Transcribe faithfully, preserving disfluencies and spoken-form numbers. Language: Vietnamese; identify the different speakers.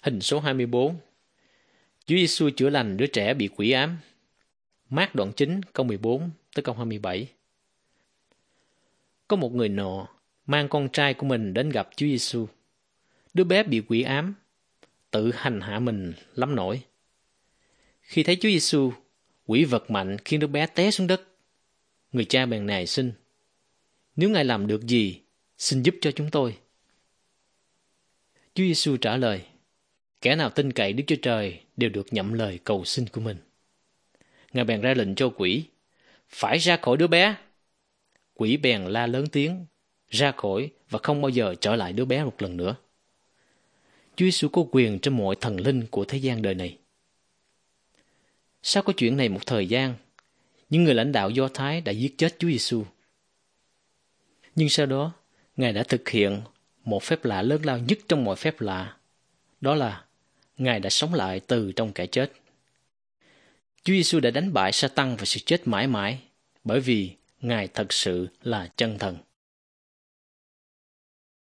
Speaker 1: Hình số hai mươi bốn. Chúa Giêsu chữa lành đứa trẻ bị quỷ ám. Mác đoạn chín câu mười bốn tới câu hai mươi bảy. Có một người nọ mang con trai của mình đến gặp Chúa Giêsu. Đứa bé bị quỷ ám, tự hành hạ mình lắm nỗi. Khi thấy Chúa Giêsu, quỷ vật mạnh khiến đứa bé té xuống đất. Người cha bèn nài xin: "Nếu Ngài làm được gì, xin giúp cho chúng tôi." Chúa Giêsu trả lời: "Kẻ nào tin cậy Đức Chúa Trời đều được nhậm lời cầu xin của mình." Ngài bèn ra lệnh cho quỷ: "Phải ra khỏi đứa bé." Quỷ bèn la lớn tiếng, ra khỏi và không bao giờ trở lại đứa bé một lần nữa. Chúa Giêsu có quyền trên mọi thần linh của thế gian đời này. Sau có chuyện này một thời gian, những người lãnh đạo Do Thái đã giết chết Chúa Giêsu. Nhưng sau đó, Ngài đã thực hiện một phép lạ lớn lao nhất trong mọi phép lạ. Đó là Ngài đã sống lại từ trong kẻ chết. Chúa Giêsu đã đánh bại Sa-tăng và sự chết mãi mãi, bởi vì Ngài thật sự là chân thần.